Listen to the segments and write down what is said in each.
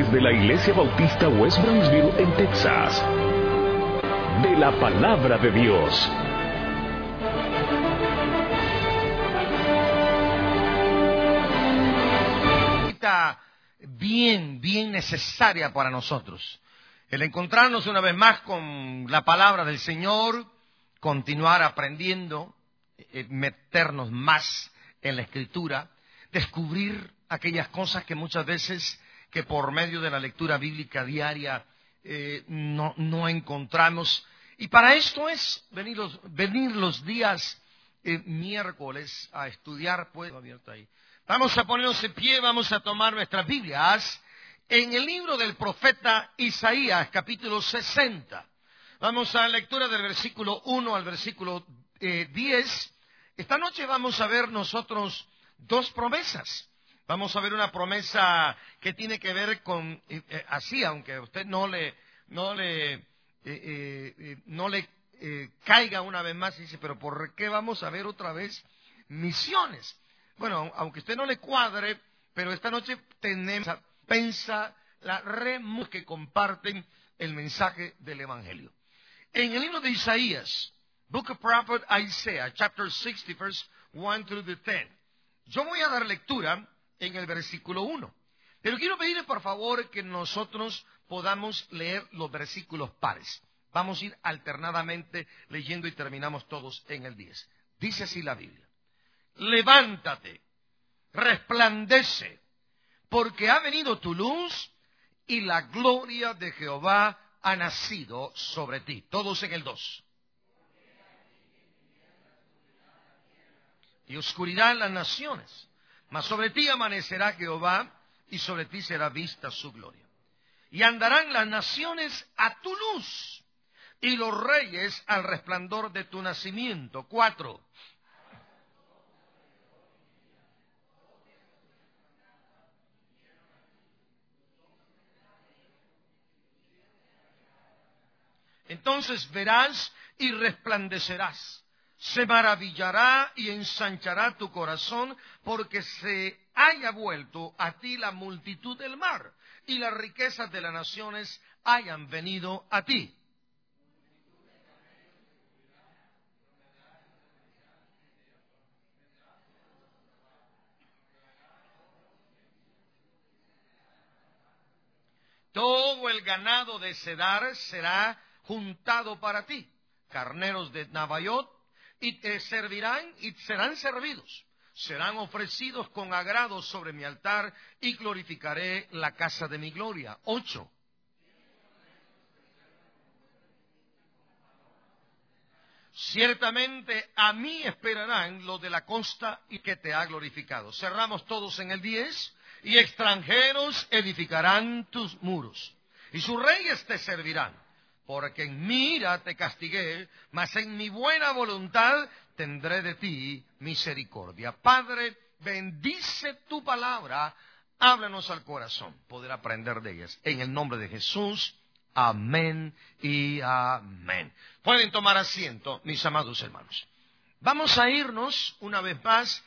desde la Iglesia Bautista West Brownsville en Texas, de la Palabra de Dios. Bien necesaria para nosotros. El encontrarnos una vez más con la palabra del Señor, continuar aprendiendo, meternos más en la Escritura, descubrir aquellas cosas que muchas veces que por medio de la lectura bíblica diaria no encontramos. Y para esto es venir los días miércoles a estudiar, pues, abierto ahí. Vamos a ponernos de pie, vamos a tomar nuestras Biblias en el libro del profeta Isaías, capítulo 60. Vamos a la lectura del versículo 1 al versículo 10. Esta noche vamos a ver nosotros dos promesas. Vamos a ver una promesa que tiene que ver con, así, aunque a usted no le caiga una vez más y dice, pero ¿por qué vamos a ver otra vez misiones? Bueno, aunque usted no le cuadre, pero esta noche tenemos la red que comparten el mensaje del Evangelio. En el libro de Isaías, Book of Prophet Isaiah, chapter 60, verse 1 through the 10. Yo voy a dar lectura en el versículo 1. Pero quiero pedirle por favor que nosotros podamos leer los versículos pares. Vamos a ir alternadamente leyendo y terminamos todos en el 10. Dice así la Biblia. Levántate, resplandece, porque ha venido tu luz y la gloria de Jehová ha nacido sobre ti. Todos en el 2. Y oscuridad en las naciones, mas sobre ti amanecerá Jehová y sobre ti será vista su gloria. Y andarán las naciones a tu luz y los reyes al resplandor de tu nacimiento. 4. Entonces verás y resplandecerás. Se maravillará y ensanchará tu corazón, porque se haya vuelto a ti la multitud del mar, y las riquezas de las naciones hayan venido a ti. Todo el ganado de Cedar será juntado para ti, carneros de Nabaiot, y te servirán y serán servidos. Serán ofrecidos con agrado sobre mi altar, y glorificaré la casa de mi gloria. 8. Ciertamente a mí esperarán los de la costa y que te ha glorificado. Cerramos todos en el 10. Y extranjeros edificarán tus muros, y sus reyes te servirán. Porque en mi ira te castigué, mas en mi buena voluntad tendré de ti misericordia. Padre, bendice tu palabra, háblanos al corazón, poder aprender de ellas. En el nombre de Jesús, amén y amén. Pueden tomar asiento, mis amados hermanos. Vamos a irnos una vez más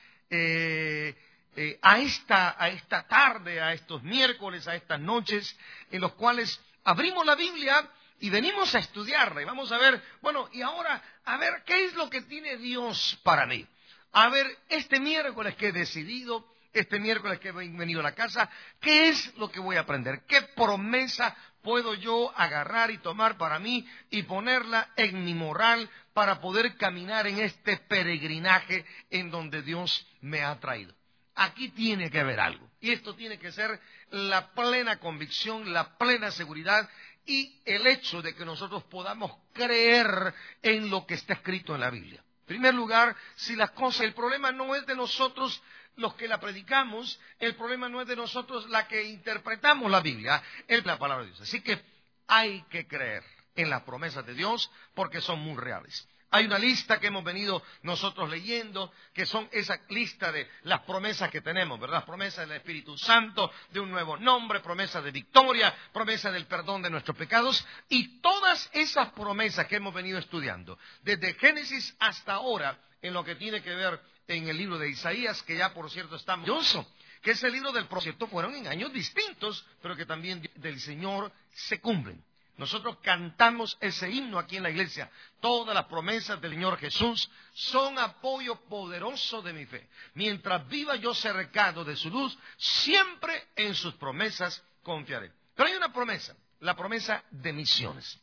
a esta tarde, a estos miércoles, a estas noches, en los cuales abrimos la Biblia y venimos a estudiarla. Y vamos a ver, bueno, y ahora, a ver, ¿qué es lo que tiene Dios para mí? A ver, este miércoles que he decidido, este miércoles que he venido a la casa, ¿qué es lo que voy a aprender? ¿Qué promesa puedo yo agarrar y tomar para mí y ponerla en mi moral para poder caminar en este peregrinaje en donde Dios me ha traído? Aquí tiene que haber algo. Y esto tiene que ser la plena convicción, la plena seguridad y el hecho de que nosotros podamos creer en lo que está escrito en la Biblia. En primer lugar, el problema no es de nosotros los que la predicamos, el problema no es de nosotros la que interpretamos la Biblia, es la palabra de Dios. Así que hay que creer en las promesas de Dios porque son muy reales. Hay una lista que hemos venido nosotros leyendo, que son esa lista de las promesas que tenemos, ¿verdad? Promesa del Espíritu Santo, de un nuevo nombre, promesa de victoria, promesa del perdón de nuestros pecados, y todas esas promesas que hemos venido estudiando, desde Génesis hasta ahora, en lo que tiene que ver en el libro de Isaías, que ya por cierto está maravilloso, que ese libro del profeta fueron en años distintos, pero que también del Señor se cumplen. Nosotros cantamos ese himno aquí en la iglesia. Todas las promesas del Señor Jesús son apoyo poderoso de mi fe. Mientras viva yo cercado de su luz, siempre en sus promesas confiaré. Pero hay una promesa, la promesa de misiones.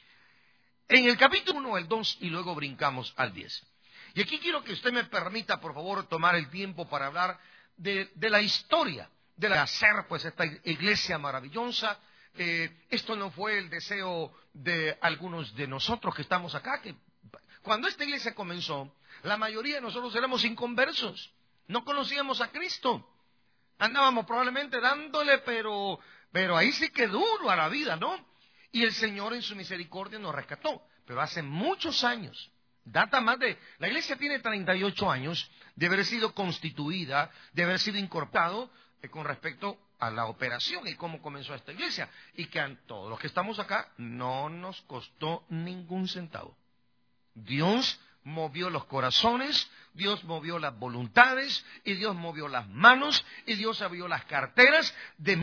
En el capítulo 1, el 2 y luego brincamos al 10. Y aquí quiero que usted me permita, por favor, tomar el tiempo para hablar de la historia de hacer pues esta iglesia maravillosa. Esto no fue el deseo de algunos de nosotros que estamos acá, que cuando esta iglesia comenzó, la mayoría de nosotros éramos inconversos, no conocíamos a Cristo, andábamos probablemente dándole, pero ahí sí que duro a la vida, ¿no? Y el Señor en su misericordia nos rescató, pero hace muchos años, data más de, la iglesia tiene 38 años de haber sido constituida, de haber sido incorporado con respecto a la operación y cómo comenzó esta iglesia, y que a todos los que estamos acá no nos costó ningún centavo. Dios movió los corazones, Dios movió las voluntades, y Dios movió las manos, y Dios abrió las carteras de...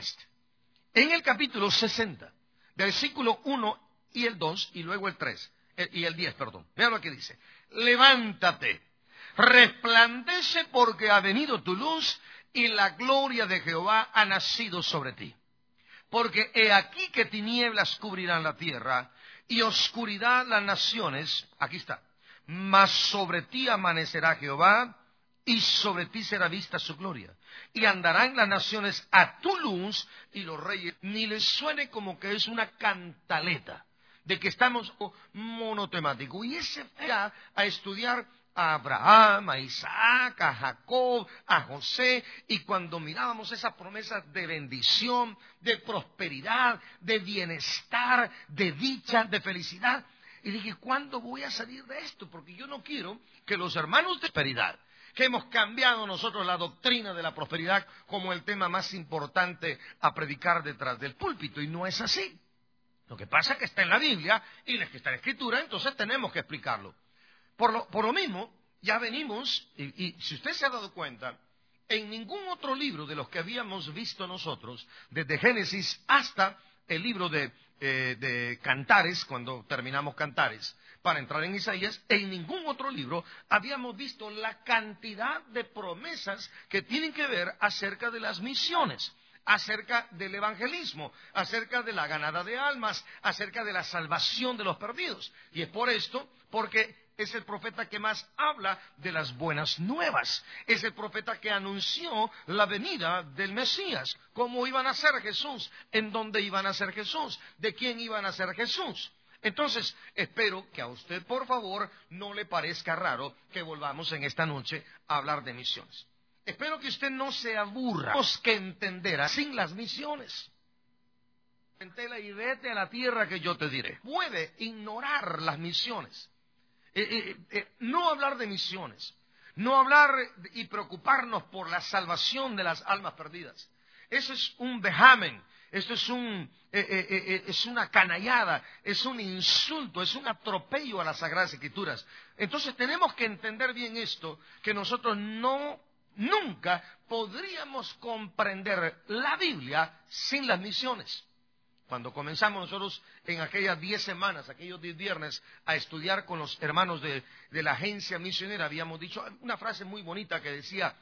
En el capítulo 60, versículo 1 y el 2, y luego el 3, y el 10, perdón. Vean lo que dice. Levántate, resplandece porque ha venido tu luz, y la gloria de Jehová ha nacido sobre ti. Porque he aquí que tinieblas cubrirán la tierra, y oscuridad las naciones, aquí está, mas sobre ti amanecerá Jehová, y sobre ti será vista su gloria. Y andarán las naciones a tu luz, y los reyes, ni les suene como que es una cantaleta, de que estamos monotemático. Y ese va a estudiar a Abraham, a Isaac, a Jacob, a José, y cuando mirábamos esas promesas de bendición, de prosperidad, de bienestar, de dicha, de felicidad, y dije, ¿cuándo voy a salir de esto? Porque yo no quiero que los hermanos de prosperidad, que hemos cambiado nosotros la doctrina de la prosperidad como el tema más importante a predicar detrás del púlpito, y no es así. Lo que pasa es que está en la Biblia, y la que está en la Escritura, entonces tenemos que explicarlo. Por lo mismo, ya venimos, y si usted se ha dado cuenta, en ningún otro libro de los que habíamos visto nosotros, desde Génesis hasta el libro de Cantares, cuando terminamos Cantares, para entrar en Isaías, en ningún otro libro habíamos visto la cantidad de promesas que tienen que ver acerca de las misiones, acerca del evangelismo, acerca de la ganada de almas, acerca de la salvación de los perdidos. Y es por esto, porque es el profeta que más habla de las buenas nuevas. Es el profeta que anunció la venida del Mesías. ¿Cómo iban a ser Jesús? ¿En dónde iban a ser Jesús? ¿De quién iban a ser Jesús? Entonces, espero que a usted, por favor, no le parezca raro que volvamos en esta noche a hablar de misiones. Espero que usted no se aburra. Tenemos que entender sin las misiones. Entela y vete a la tierra que yo te diré. Puede ignorar las misiones. No hablar de misiones, no hablar y preocuparnos por la salvación de las almas perdidas. Eso es un vejamen, eso es una canallada, es un insulto, es un atropello a las Sagradas Escrituras. Entonces tenemos que entender bien esto, que nosotros nunca podríamos comprender la Biblia sin las misiones. Cuando comenzamos nosotros en aquellas 10 semanas, aquellos 10 viernes, a estudiar con los hermanos de la agencia misionera, habíamos dicho una frase muy bonita que decía,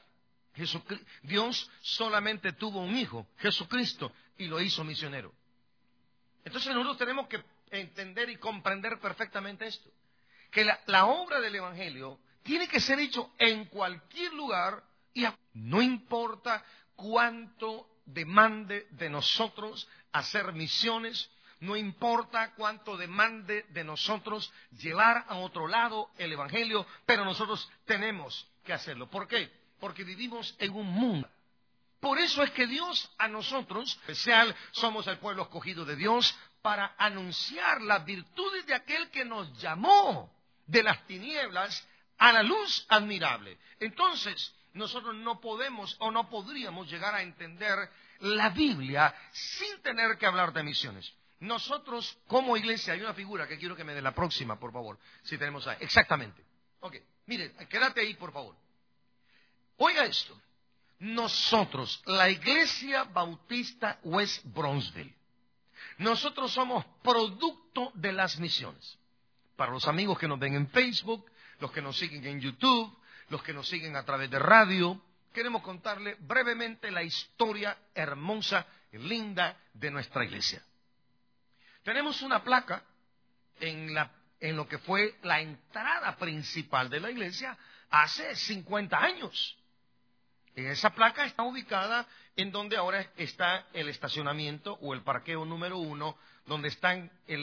Dios solamente tuvo un hijo, Jesucristo, y lo hizo misionero. Entonces nosotros tenemos que entender y comprender perfectamente esto, que la obra del Evangelio tiene que ser hecho en cualquier lugar, y no importa cuánto demande de nosotros hacer misiones, no importa cuánto demande de nosotros llevar a otro lado el Evangelio, pero nosotros tenemos que hacerlo. ¿Por qué? Porque vivimos en un mundo. Por eso es que Dios a nosotros, especial, somos el pueblo escogido de Dios, para anunciar las virtudes de aquel que nos llamó de las tinieblas a la luz admirable. Entonces, nosotros no podemos o no podríamos llegar a entender la Biblia sin tener que hablar de misiones. Nosotros, como iglesia, hay una figura que quiero que me dé la próxima, por favor, si tenemos ahí. Exactamente. Ok, mire, quédate ahí, por favor. Oiga esto. nosotros, la Iglesia Bautista West Bronzeville, nosotros somos producto de las misiones. Para los amigos que nos ven en Facebook, los que nos siguen en YouTube, los que nos siguen a través de radio, queremos contarle brevemente la historia hermosa y linda de nuestra iglesia. Tenemos una placa en lo que fue la entrada principal de la iglesia hace 50 años. Esa placa está ubicada en donde ahora está el estacionamiento o el parqueo número 1, donde está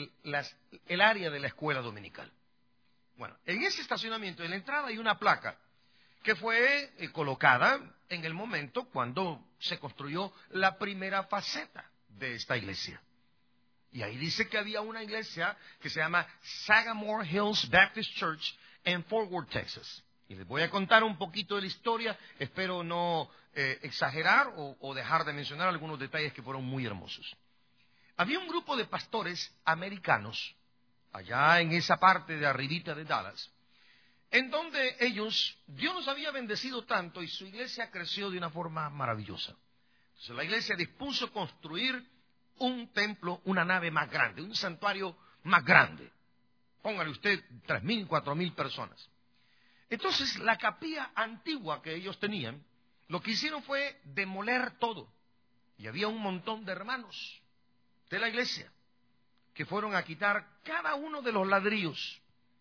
el área de la escuela dominical. Bueno, en ese estacionamiento, en la entrada, hay una placa que fue colocada en el momento cuando se construyó la primera faceta de esta iglesia. Y ahí dice que había una iglesia que se llama Sagamore Hills Baptist Church en Fort Worth, Texas. Y les voy a contar un poquito de la historia, espero no exagerar o dejar de mencionar algunos detalles que fueron muy hermosos. Había un grupo de pastores americanos, allá en esa parte de arribita de Dallas, en donde Dios los había bendecido tanto y su iglesia creció de una forma maravillosa. Entonces la iglesia dispuso construir un templo, una nave más grande, un santuario más grande. Póngale usted 3,000, 4,000 personas. Entonces, la capilla antigua que ellos tenían, lo que hicieron fue demoler todo. Y había un montón de hermanos de la iglesia que fueron a quitar cada uno de los ladrillos,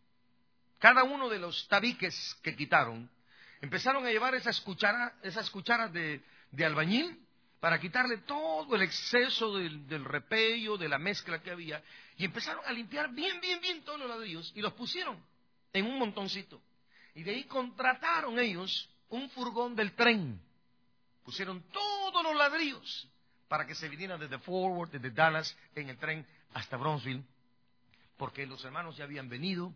cada uno de los tabiques que quitaron. Empezaron a llevar esas cucharas de albañil para quitarle todo el exceso del repello, de la mezcla que había. Y empezaron a limpiar bien todos los ladrillos y los pusieron en un montoncito. Y de ahí contrataron ellos un furgón del tren. Pusieron todos los ladrillos para que se vinieran desde Fort Worth, desde Dallas, en el tren hasta Bronzeville. Porque los hermanos ya habían venido.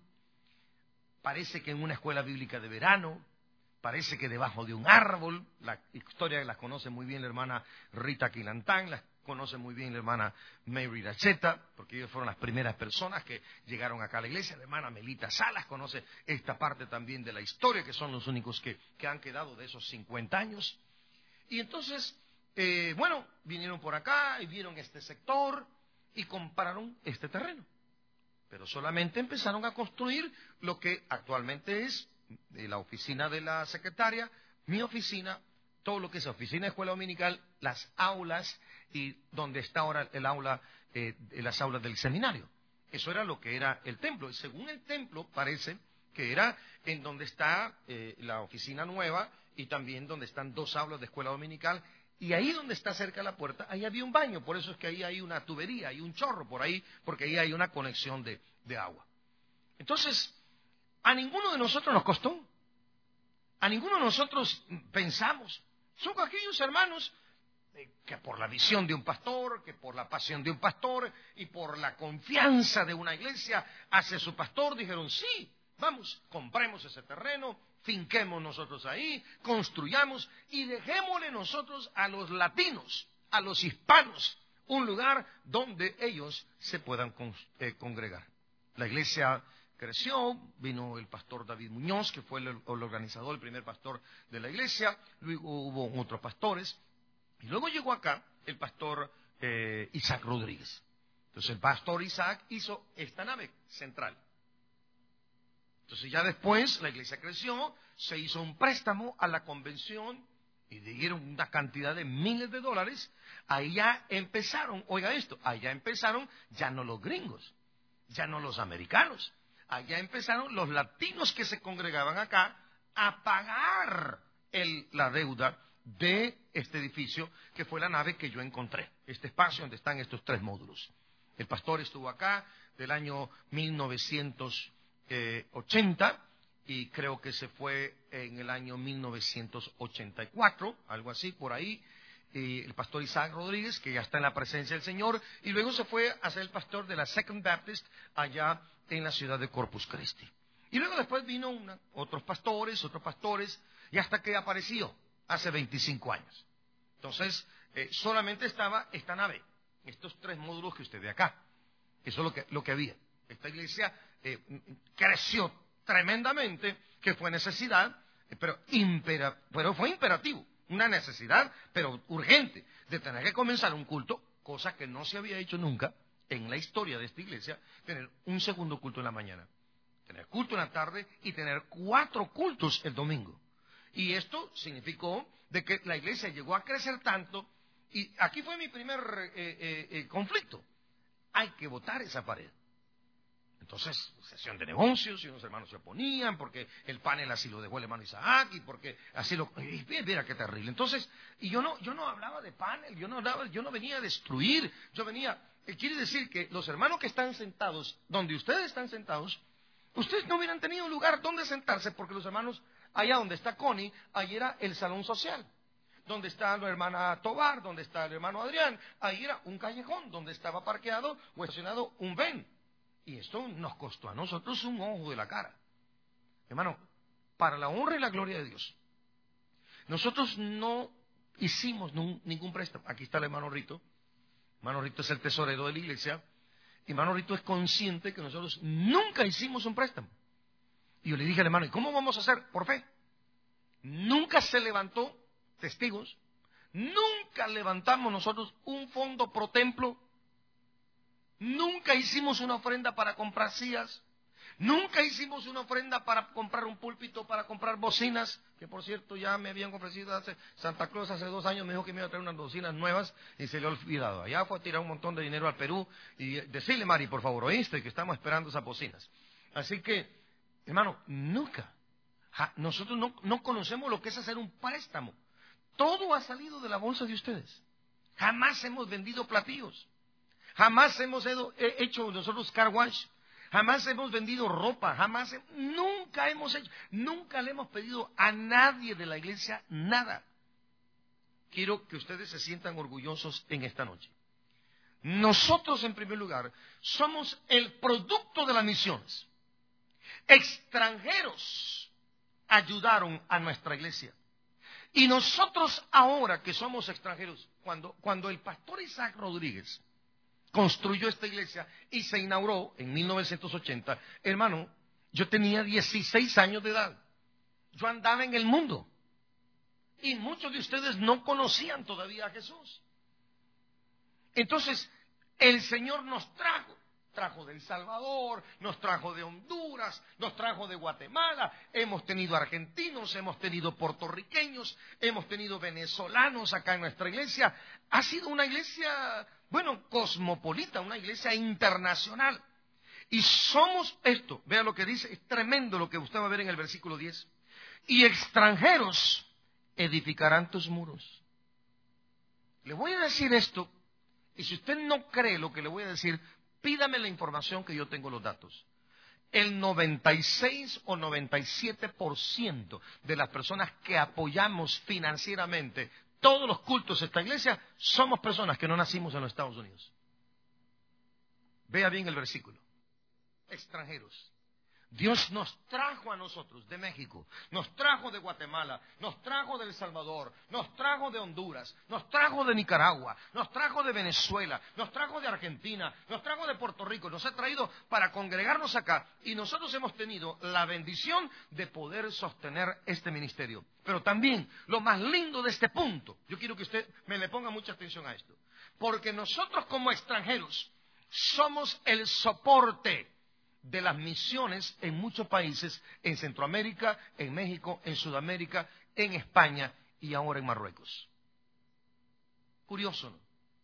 Parece que en una escuela bíblica de verano. Parece que debajo de un árbol. La historia la conoce muy bien la hermana Rita Quilantán, la conoce muy bien la hermana Mary Racheta, porque ellos fueron las primeras personas que llegaron acá a la iglesia. La hermana Melita Salas conoce esta parte también de la historia, que son los únicos que han quedado de esos 50 años. Y entonces, vinieron por acá y vieron este sector y compraron este terreno. Pero solamente empezaron a construir lo que actualmente es la oficina de la secretaria, mi oficina, todo lo que es oficina de escuela dominical, las aulas y donde está ahora las aulas del seminario. Eso era lo que era el templo. Y según el templo parece que era en donde está la oficina nueva y también donde están 2 aulas de escuela dominical. Y ahí donde está cerca de la puerta, ahí había un baño. Por eso es que ahí hay una tubería, hay un chorro por ahí, porque ahí hay una conexión de agua. Entonces, a ninguno de nosotros nos costó. A ninguno de nosotros pensamos. Son aquellos hermanos que por la visión de un pastor, que por la pasión de un pastor y por la confianza de una iglesia hacia su pastor, dijeron, sí, vamos, compremos ese terreno, finquemos nosotros ahí, construyamos y dejémosle nosotros a los latinos, a los hispanos, un lugar donde ellos se puedan congregar. La iglesia creció, vino el pastor David Muñoz, que fue el organizador, el primer pastor de la iglesia, luego hubo otros pastores, y luego llegó acá el pastor Isaac Rodríguez. Entonces el pastor Isaac hizo esta nave central. Entonces ya después la iglesia creció, se hizo un préstamo a la convención y dieron una cantidad de miles de dólares. Ahí ya empezaron, oiga esto, allá empezaron ya no los gringos, ya no los americanos. Allá empezaron los latinos que se congregaban acá a pagar la deuda de este edificio, que fue la nave que yo encontré, este espacio donde están estos 3 módulos. El pastor estuvo acá del año 1980 y creo que se fue en el año 1984, algo así, por ahí. El pastor Isaac Rodríguez, que ya está en la presencia del Señor, y luego se fue a ser el pastor de la Second Baptist allá en la ciudad de Corpus Christi. Y luego después vino otros pastores, y hasta que apareció hace 25 años. Entonces, solamente estaba esta nave, estos 3 módulos que usted ve acá. Eso es lo que había. Esta iglesia creció tremendamente, que fue necesidad, pero fue imperativo. una necesidad, pero urgente, de tener que comenzar un culto, cosa que no se había hecho nunca en la historia de esta iglesia, tener un segundo culto en la mañana, tener culto en la tarde y tener 4 cultos el domingo. Y esto significó de que la iglesia llegó a crecer tanto, y aquí fue mi primer conflicto. Hay que botar esa pared. Entonces, sesión de negocios, y unos hermanos se oponían, porque el panel así lo dejó el hermano Isaac, y porque así lo... Y mira qué terrible. Entonces, y yo no hablaba de panel, yo no venía a destruir, yo venía... quiere decir que los hermanos que están sentados, donde ustedes están sentados, ustedes no hubieran tenido lugar donde sentarse, porque los hermanos, allá donde está Connie, ahí era el salón social. Donde está la hermana Tobar, donde está el hermano Adrián, ahí era un callejón, donde estaba parqueado o estacionado un ven. Y esto nos costó a nosotros un ojo de la cara. Hermano, para la honra y la gloria de Dios, nosotros no hicimos ningún préstamo. Aquí está el hermano Rito. Hermano Rito es el tesorero de la iglesia. Y hermano Rito es consciente que nosotros nunca hicimos un préstamo. Y yo le dije al hermano, ¿y cómo vamos a hacer? Por fe. Nunca se levantó, testigos, nunca levantamos nosotros un fondo pro templo. Nunca hicimos una ofrenda para comprar sillas. Nunca hicimos una ofrenda para comprar un púlpito, para comprar bocinas, que por cierto ya me habían ofrecido Santa Claus hace 2 años, me dijo que me iba a traer unas bocinas nuevas y se le ha olvidado. Allá fue a tirar un montón de dinero al Perú y decirle, Mari, por favor, oíste que estamos esperando esas bocinas. Así que, hermano, nunca. Nosotros no conocemos lo que es hacer un préstamo. Todo ha salido de la bolsa de ustedes. Jamás hemos vendido platillos. Jamás hemos hecho nosotros car wash. Jamás hemos vendido ropa. Nunca le hemos pedido a nadie de la iglesia nada. Quiero que ustedes se sientan orgullosos en esta noche. Nosotros, en primer lugar, somos el producto de las misiones. Extranjeros ayudaron a nuestra iglesia. Y nosotros ahora que somos extranjeros, cuando el pastor Isaac Rodríguez construyó esta iglesia y se inauguró en 1980, hermano, yo tenía 16 años de edad. Yo andaba en el mundo. Y muchos de ustedes no conocían todavía a Jesús. Entonces, el Señor nos trajo de El Salvador, nos trajo de Honduras, nos trajo de Guatemala, hemos tenido argentinos, hemos tenido puertorriqueños, hemos tenido venezolanos acá en nuestra iglesia. Ha sido una iglesia, cosmopolita, una iglesia internacional. Y somos esto, vea lo que dice, es tremendo lo que usted va a ver en el versículo 10. Y extranjeros edificarán tus muros. Le voy a decir esto, y si usted no cree lo que le voy a decir, pídame la información que yo tengo los datos. El 96 o 97% de las personas que apoyamos financieramente todos los cultos de esta iglesia somos personas que no nacimos en los Estados Unidos. Vea bien el versículo. Extranjeros. Dios nos trajo a nosotros de México, nos trajo de Guatemala, nos trajo de El Salvador, nos trajo de Honduras, nos trajo de Nicaragua, nos trajo de Venezuela, nos trajo de Argentina, nos trajo de Puerto Rico, nos ha traído para congregarnos acá y nosotros hemos tenido la bendición de poder sostener este ministerio. Pero también lo más lindo de este punto, yo quiero que usted me le ponga mucha atención a esto, porque nosotros como extranjeros somos el soporte de las misiones en muchos países, en Centroamérica, en México, en Sudamérica, en España y ahora en Marruecos. Curioso, ¿no?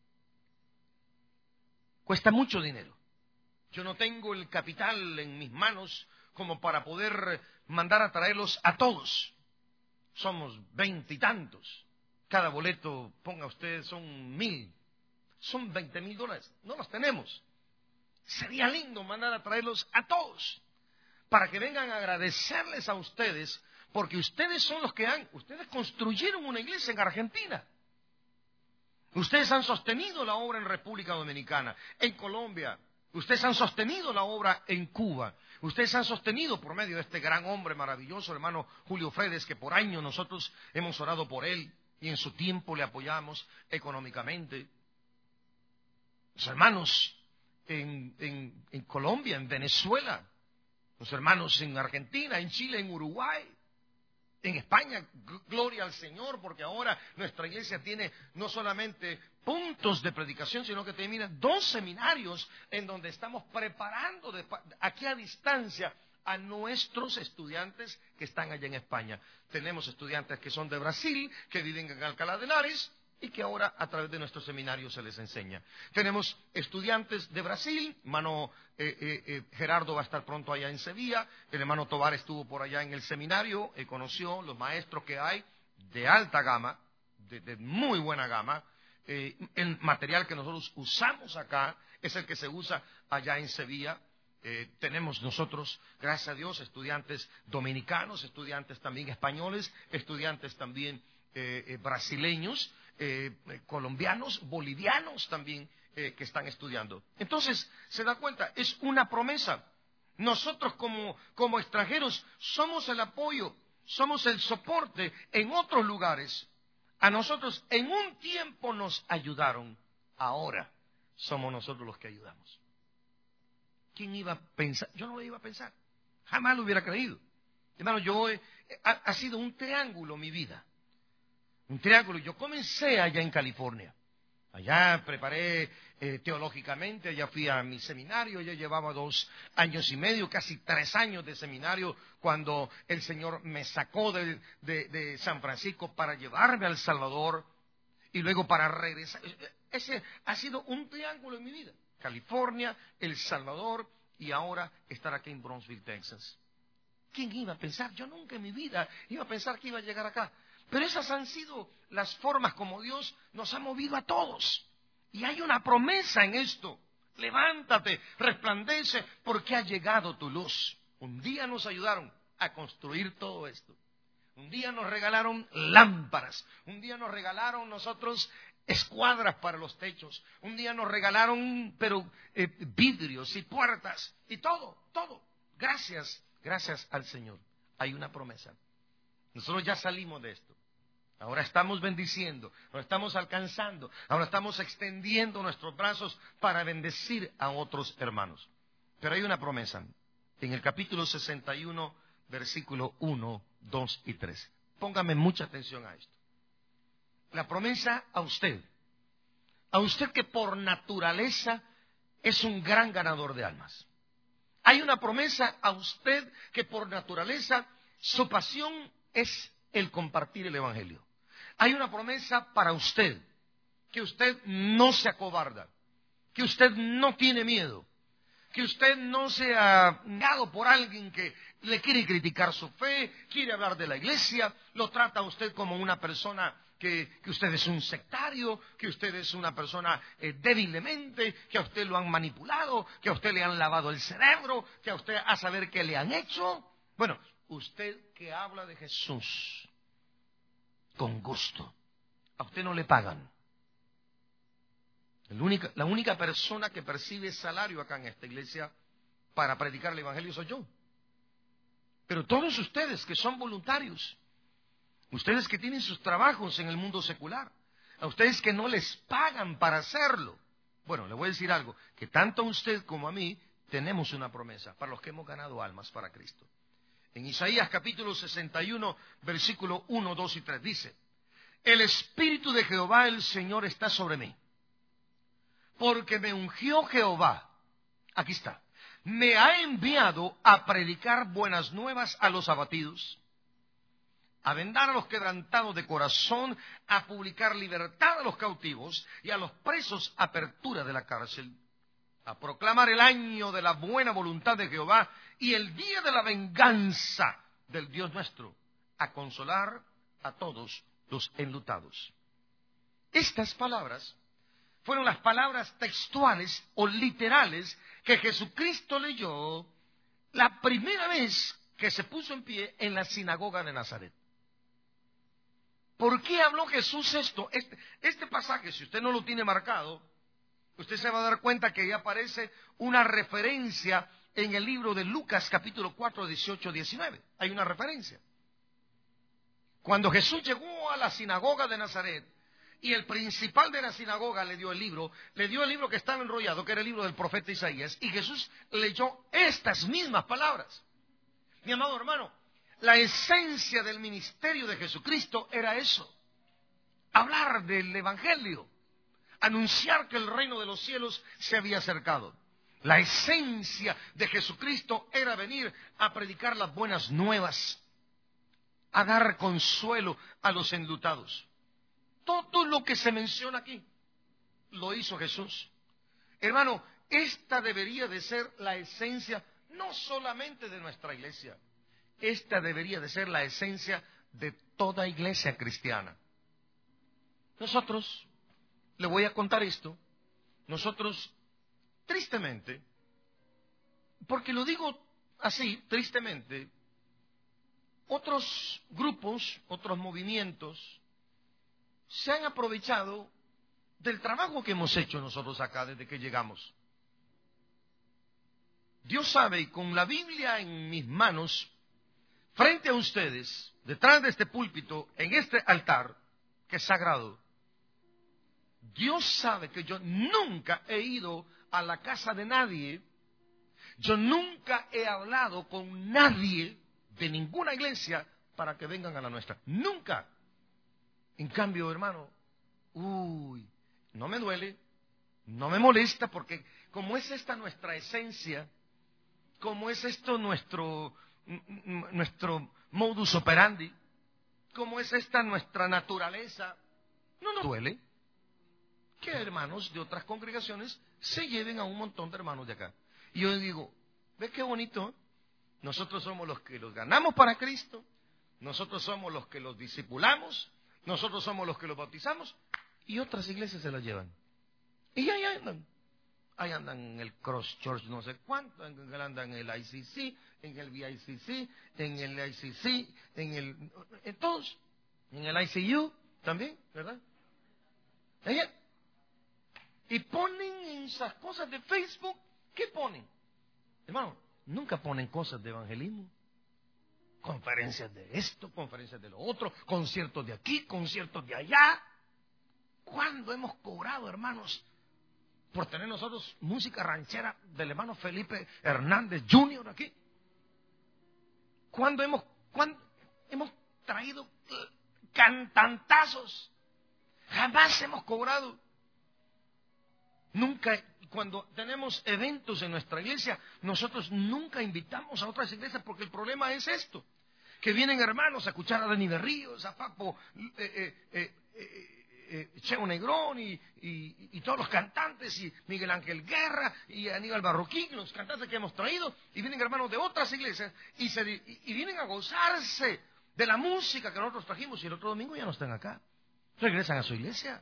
Cuesta mucho dinero. Yo no tengo el capital en mis manos como para poder mandar a traerlos a todos. Somos 20 y tantos. Cada boleto, ponga usted, son 1,000. Son $20,000. No los tenemos. Sería lindo mandar a traerlos a todos para que vengan a agradecerles a ustedes, porque ustedes son los que ustedes construyeron una iglesia en Argentina. Ustedes han sostenido la obra en República Dominicana, en Colombia. Ustedes han sostenido la obra en Cuba. Ustedes han sostenido por medio de este gran hombre maravilloso, hermano Julio Fredes, que por años nosotros hemos orado por él y en su tiempo le apoyamos económicamente. Los hermanos en Colombia, en Venezuela, los hermanos en Argentina, en Chile, en Uruguay, En España, gloria al Señor, porque ahora nuestra iglesia tiene no solamente puntos de predicación, sino que termina 2 seminarios en donde estamos preparando aquí a distancia a nuestros estudiantes que están allá en España. Tenemos estudiantes que son de Brasil, que viven en Alcalá de Henares, y que ahora a través de nuestro seminario se les enseña. Tenemos estudiantes de Brasil, hermano Gerardo va a estar pronto allá en Sevilla, el hermano Tobar estuvo por allá en el seminario, conoció los maestros que hay de alta gama, de muy buena gama. El material que nosotros usamos acá es el que se usa allá en Sevilla. Tenemos nosotros, gracias a Dios, estudiantes dominicanos, estudiantes también españoles, estudiantes también brasileños, colombianos, bolivianos también que están estudiando. Entonces, se da cuenta, es una promesa. Nosotros como extranjeros somos el apoyo, somos el soporte en otros lugares. A nosotros en un tiempo nos ayudaron, ahora somos nosotros los que ayudamos. ¿Quién iba a pensar? Yo no lo iba a pensar, jamás lo hubiera creído. Hermano, ha sido un triángulo mi vida. Un triángulo. Yo comencé allá en California. Allá preparé teológicamente, allá fui a mi seminario, ya llevaba 2 años y medio, casi 3 años de seminario, cuando el Señor me sacó de San Francisco para llevarme a El Salvador y luego para regresar. Ese ha sido un triángulo en mi vida. California, El Salvador y ahora estar aquí en Brownsville, Texas. ¿Quién iba a pensar? Yo nunca en mi vida iba a pensar que iba a llegar acá. Pero esas han sido las formas como Dios nos ha movido a todos. Y hay una promesa en esto. Levántate, resplandece, porque ha llegado tu luz. Un día nos ayudaron a construir todo esto. Un día nos regalaron lámparas. Un día nos regalaron nosotros escuadras para los techos. Un día nos regalaron, vidrios y puertas. Y todo. Gracias al Señor. Hay una promesa. Nosotros ya salimos de esto. Ahora estamos bendiciendo, ahora estamos alcanzando, ahora estamos extendiendo nuestros brazos para bendecir a otros hermanos. Pero hay una promesa en el capítulo 61, versículo 1, 2 y 3. Póngame mucha atención a esto. La promesa a usted que por naturaleza es un gran ganador de almas. Hay una promesa a usted que por naturaleza su pasión es el compartir el Evangelio. Hay una promesa para usted, que usted no se acobarda, que usted no tiene miedo, que usted no sea negado por alguien que le quiere criticar su fe, quiere hablar de la iglesia, lo trata a usted como una persona que usted es un sectario, que usted es una persona débilmente, que a usted lo han manipulado, que a usted le han lavado el cerebro, que a usted a saber qué le han hecho. Bueno, usted que habla de Jesús con gusto, a usted no le pagan. La única persona que percibe salario acá en esta iglesia para predicar el Evangelio soy yo. Pero todos ustedes que son voluntarios, ustedes que tienen sus trabajos en el mundo secular, a ustedes que no les pagan para hacerlo, bueno, le voy a decir algo, que tanto a usted como a mí tenemos una promesa para los que hemos ganado almas para Cristo. En Isaías capítulo 61, versículo 1, 2 y 3 dice: el Espíritu de Jehová el Señor está sobre mí, porque me ungió Jehová. Aquí está. Me ha enviado a predicar buenas nuevas a los abatidos, a vendar a los quebrantados de corazón, a publicar libertad a los cautivos y a los presos apertura de la cárcel, a proclamar el año de la buena voluntad de Jehová y el día de la venganza del Dios nuestro, a consolar a todos los enlutados. Estas palabras fueron las palabras textuales o literales que Jesucristo leyó la primera vez que se puso en pie en la sinagoga de Nazaret. ¿Por qué habló Jesús esto? Este pasaje, si usted no lo tiene marcado, usted se va a dar cuenta que ya aparece una referencia en el libro de Lucas, capítulo 4, 18, 19. Hay una referencia. Cuando Jesús llegó a la sinagoga de Nazaret, y el principal de la sinagoga le dio el libro que estaba enrollado, que era el libro del profeta Isaías, y Jesús leyó estas mismas palabras. Mi amado hermano, La esencia del ministerio de Jesucristo era eso. Hablar del Evangelio. Anunciar que el reino de los cielos se había acercado. La esencia de Jesucristo era venir a predicar las buenas nuevas, a dar consuelo a los enlutados. Todo lo que se menciona aquí lo hizo Jesús. Hermano, esta debería de ser la esencia no solamente de nuestra iglesia, esta debería de ser la esencia de toda iglesia cristiana. Nosotros, le voy a contar esto, nosotros tristemente, porque lo digo así, tristemente, otros grupos, otros movimientos, se han aprovechado del trabajo que hemos hecho nosotros acá desde que llegamos. Dios sabe, y con la Biblia en mis manos, frente a ustedes, detrás de este púlpito, en este altar, que es sagrado, Dios sabe que yo nunca he ido a la casa de nadie, yo nunca he hablado con nadie de ninguna iglesia para que vengan a la nuestra. Nunca. En cambio, hermano, no me duele, no me molesta, porque como es esta nuestra esencia, como es esto nuestro modus operandi, como es esta nuestra naturaleza, no nos duele que hermanos de otras congregaciones se lleven a un montón de hermanos de acá. Y yo digo, ¿ves qué bonito? Nosotros somos los que los ganamos para Cristo, nosotros somos los que los discipulamos, nosotros somos los que los bautizamos, y otras iglesias se las llevan. Y ahí andan. Ahí andan en el Cross Church no sé cuánto, andan en el ICC, en el VICC, en el ICC, en todos, en el ICU también, ¿verdad? Y ponen en esas cosas de Facebook, ¿qué ponen? Hermano, nunca ponen cosas de evangelismo. Conferencias de esto, conferencias de lo otro, conciertos de aquí, conciertos de allá. ¿Cuándo hemos cobrado, hermanos, por tener nosotros música ranchera del hermano Felipe Hernández Jr. aquí? ¿Cuándo hemos traído cantantazos? Jamás hemos cobrado. Nunca, cuando tenemos eventos en nuestra iglesia, nosotros nunca invitamos a otras iglesias, porque el problema es esto, que vienen hermanos a escuchar a Dani Berríos, a Papo Cheo Negrón y todos los cantantes, y Miguel Ángel Guerra y Aníbal Barroquín, los cantantes que hemos traído, y vienen hermanos de otras iglesias y vienen a gozarse de la música que nosotros trajimos, y el otro domingo ya no están acá, regresan a su iglesia.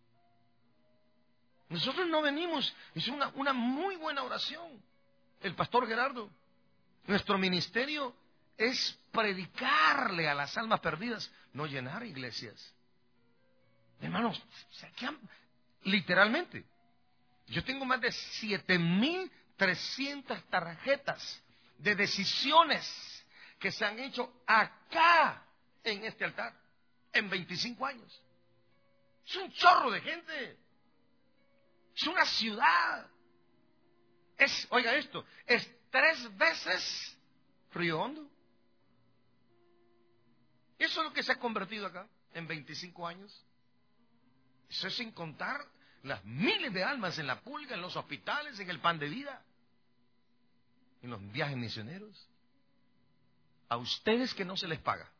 Nosotros no venimos, es una muy buena oración. El pastor Gerardo, nuestro ministerio es predicarle a las almas perdidas, no llenar iglesias. Hermanos, literalmente, yo tengo más de 7,300 tarjetas de decisiones que se han hecho acá en este altar en 25 años. Es un chorro de gente. Es una ciudad. Oiga esto, es 3 veces Río Hondo. Eso es lo que se ha convertido acá en 25 años. Eso es sin contar las miles de almas en la pulga, en los hospitales, en el pan de vida, en los viajes misioneros. A ustedes que no se les paga,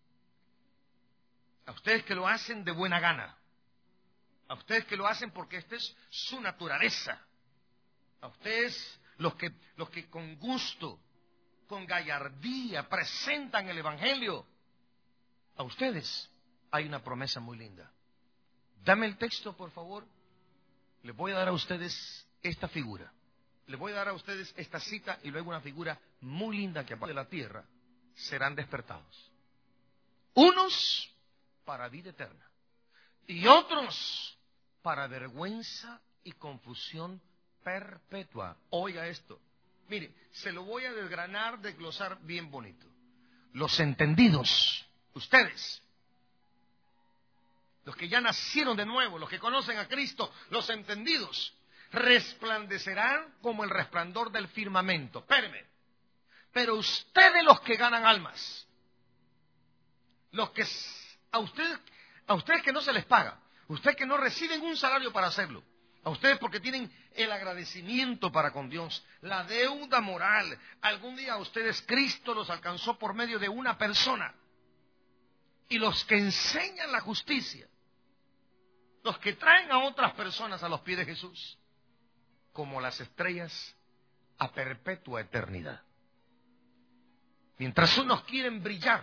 a ustedes que lo hacen de buena gana, a ustedes que lo hacen porque esta es su naturaleza, a ustedes los que con gusto, con gallardía presentan el Evangelio, a ustedes hay una promesa muy linda. Dame el texto, por favor. Les voy a dar a ustedes esta figura. Les voy a dar a ustedes esta cita y luego una figura muy linda que aparte de la tierra serán despertados. Unos para vida eterna y otros para vergüenza y confusión perpetua. Oiga esto. Mire, se lo voy a desgranar, desglosar bien bonito. Los entendidos, ustedes, los que ya nacieron de nuevo, los que conocen a Cristo, los entendidos, resplandecerán como el resplandor del firmamento. Espérenme. Pero ustedes los que ganan almas, a ustedes que no se les paga, ustedes que no reciben un salario para hacerlo, a ustedes porque tienen el agradecimiento para con Dios, la deuda moral. Algún día a ustedes Cristo los alcanzó por medio de una persona. Y los que enseñan la justicia, los que traen a otras personas a los pies de Jesús, como las estrellas a perpetua eternidad. Mientras unos quieren brillar,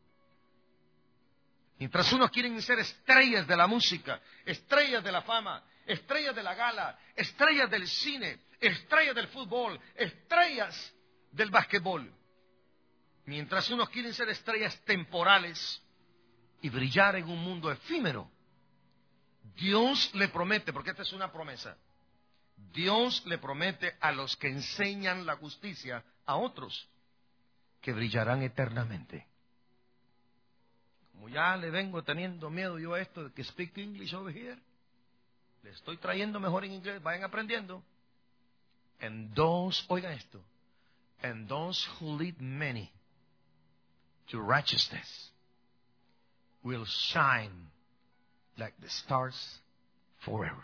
mientras unos quieren ser estrellas de la música, estrellas de la fama, estrellas de la gala, estrellas del cine, estrellas del fútbol, estrellas del basquetbol. Mientras unos quieren ser estrellas temporales y brillar en un mundo efímero, Dios le promete, porque esta es una promesa, Dios le promete a los que enseñan la justicia a otros que brillarán eternamente. Como ya le vengo teniendo miedo yo a esto de que speak English over here, le estoy trayendo mejor en inglés, vayan aprendiendo. And those, oigan esto, and those who lead many to righteousness will shine like the stars forever.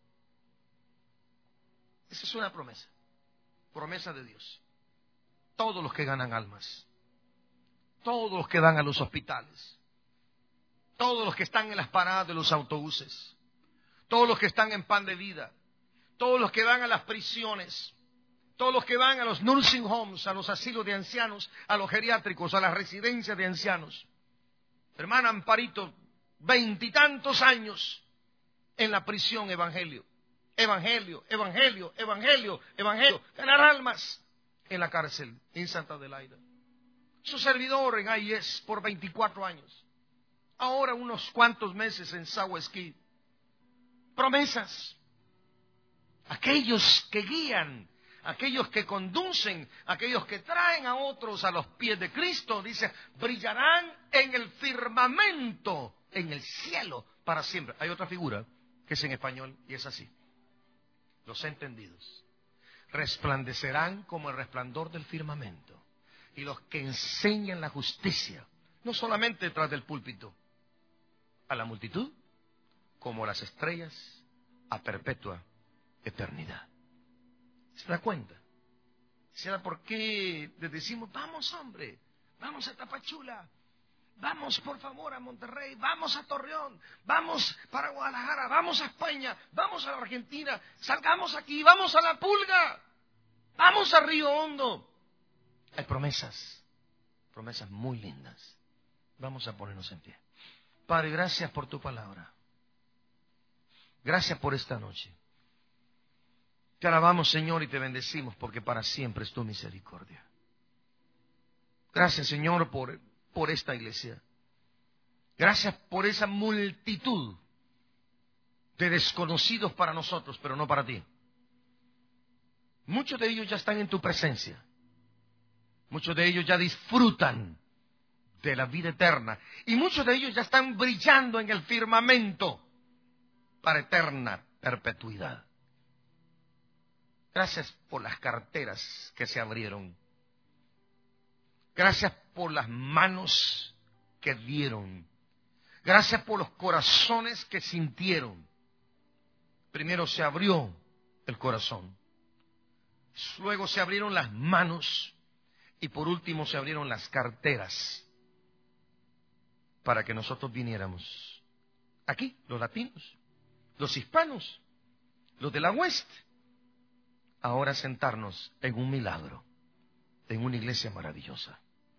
Esa es una promesa, promesa de Dios. Todos los que ganan almas, todos los que van a los hospitales, todos los que están en las paradas de los autobuses, todos los que están en Pan de Vida, todos los que van a las prisiones, todos los que van a los nursing homes, a los asilos de ancianos, a los geriátricos, a las residencias de ancianos. Hermana Amparito, 20 y tantos años en la prisión, evangelio, evangelio, evangelio, evangelio, evangelio, ganar almas en la cárcel en Santa Adelaida. Su servidor en AIS por 24 años. Ahora unos cuantos meses en Sawaski. Promesas. Aquellos que guían, aquellos que conducen, aquellos que traen a otros a los pies de Cristo, dice, brillarán en el firmamento, en el cielo para siempre. Hay otra figura que es en español y es así. Los entendidos resplandecerán como el resplandor del firmamento. Y los que enseñan la justicia, no solamente detrás del púlpito, a la multitud, como las estrellas a perpetua eternidad. ¿Se da cuenta? ¿Se da por qué les decimos, vamos hombre, vamos a Tapachula, vamos por favor a Monterrey, vamos a Torreón, vamos para Guadalajara, vamos a España, vamos a la Argentina, salgamos aquí, vamos a La Pulga, vamos a Río Hondo? Hay promesas, promesas muy lindas. Vamos a ponernos en pie. Padre, gracias por tu palabra. Gracias por esta noche. Te alabamos, Señor, y te bendecimos porque para siempre es tu misericordia. Gracias, Señor, por esta iglesia. Gracias por esa multitud de desconocidos para nosotros, pero no para ti. Muchos de ellos ya están en tu presencia. Muchos de ellos ya disfrutan de la vida eterna. Y muchos de ellos ya están brillando en el firmamento para eterna perpetuidad. Gracias por las carteras que se abrieron. Gracias por las manos que dieron. Gracias por los corazones que sintieron. Primero se abrió el corazón. Luego se abrieron las manos. Y por último se abrieron las carteras para que nosotros viniéramos aquí, los latinos, los hispanos, los de la West, ahora sentarnos en un milagro, en una iglesia maravillosa.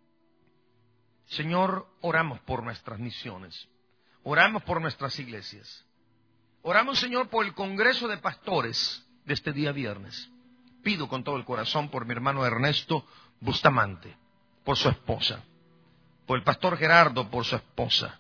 Señor, oramos por nuestras misiones, oramos por nuestras iglesias, oramos, Señor, por el Congreso de Pastores de este día viernes. Pido con todo el corazón por mi hermano Ernesto Bustamante, por su esposa, por el pastor Gerardo, por su esposa,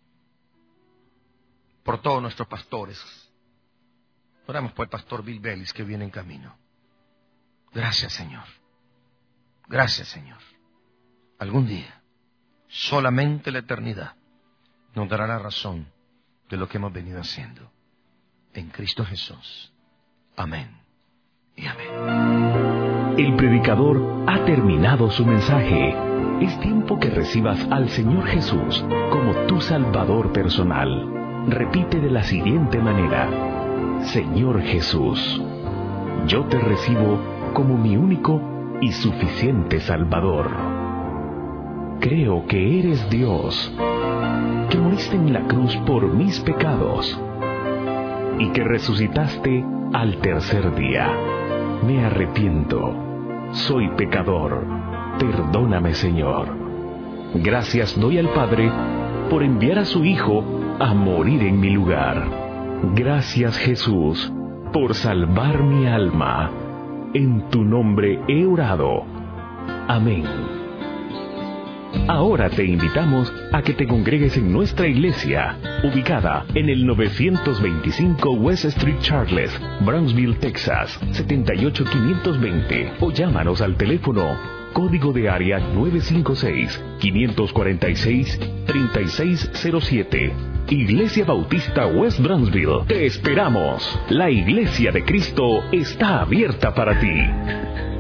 por todos nuestros pastores. Oramos por el pastor Bill Bellis que viene en camino. Gracias, Señor. Gracias, Señor. Algún día, solamente la eternidad nos dará la razón de lo que hemos venido haciendo. En Cristo Jesús. Amén y amén. El predicador ha terminado su mensaje. Es tiempo que recibas al Señor Jesús como tu Salvador personal. Repite de la siguiente manera: Señor Jesús, yo te recibo como mi único y suficiente Salvador. Creo que eres Dios, que moriste en la cruz por mis pecados y que resucitaste al tercer día. Me arrepiento, soy pecador, perdóname, Señor. Gracias doy al Padre por enviar a su Hijo a morir en mi lugar. Gracias, Jesús, por salvar mi alma. En tu nombre he orado. Amén. Ahora te invitamos a que te congregues en nuestra iglesia, ubicada en el 925 West Street Charles, Brownsville, Texas, 78520, o llámanos al teléfono código de área 956-546-3607. Iglesia Bautista West Brownsville. Te esperamos. La Iglesia de Cristo está abierta para ti.